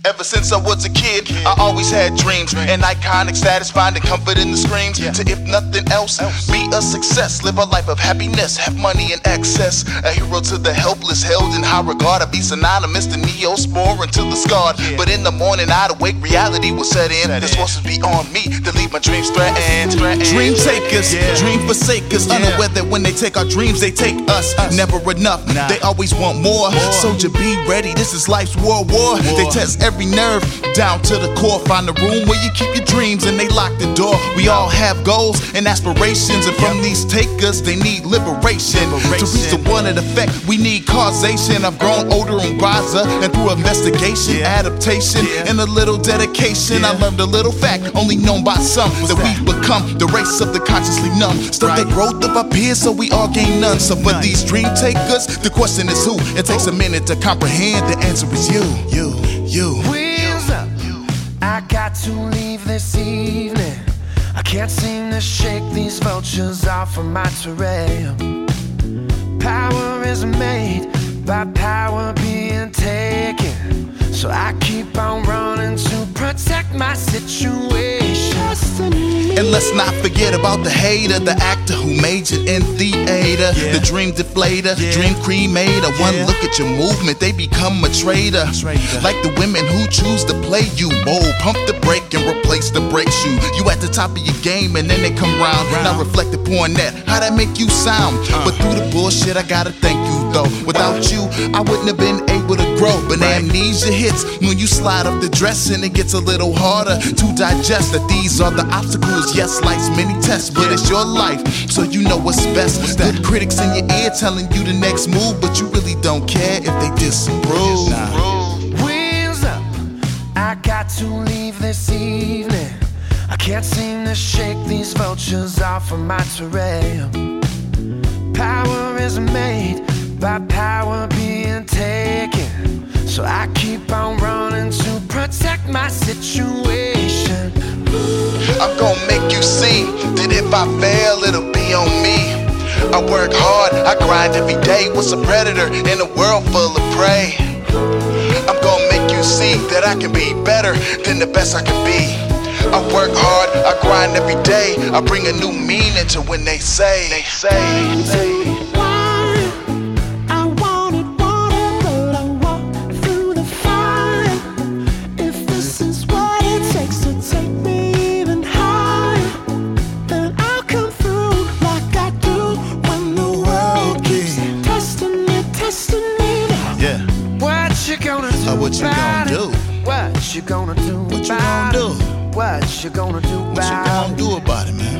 Ever since I was a kid, I always had dreams. An iconic status, finding comfort in the screams. To if nothing else, be a success. Live a life of happiness, have money in excess. A hero to the helpless, held in high regard. I'd be synonymous to Neosporin to the scarred. But in the morning I'd awake, reality will set in. This force would be on me to leave my dreams threatened. Dream takers, dream forsakers. Unaware that when they take our dreams, they take us. Never enough, they always want more. Soldier, be ready, this is life's war. They test every nerve down to the core. Find a room where you keep your dreams and they lock the door. We all have goals and aspirations, and from these takers they need liberation. To reach the one in effect, we need causation. I've grown older and wiser, and through investigation, adaptation, and a little dedication, I learned a little fact only known by some, that we've become the race of the consciously numb. Stop the growth of our peers so we all gain none. So for these dream takers, the question is who? It takes a minute to comprehend, the answer is you. Wheels up, I got to leave this evening. I can't seem to shake these vultures off of my terrain. Power is made by power being taken, so I keep on running to protect my situation. And let's not forget about the hater, the actor who majored in theater, the dream deflator, dream cremator. One look at your movement, they become a traitor. Like the women who choose to play you bold, pump the brake and replace the brake shoe. You at the top of your game and then they come round. Now reflect upon that, how that make you sound? But through the bullshit, I gotta thank you though. Without you, I wouldn't have been able to grow. But amnesia hits when you slide up the dress, and it gets a little harder to digest that these are the obstacles. Yes, life's many tests, but it's your life, so you know what's best. Good critics in your ear telling you the next move, but you really don't care if they disapprove. Wheels up, I got to leave this evening. I can't seem to shake these vultures off of my terrain. Power is made by power being taken, so I keep on running to protect my situation. I'm gonna make you see that if I fail, it'll be on me. I work hard, I grind every day. What's a predator in a world full of prey? I'm gonna make you see that I can be better than the best I can be. I work hard, I grind every day. I bring a new meaning to when they say. What you gonna do? What you gonna do? What you gonna do? What you gonna do? What you gonna do about it, man?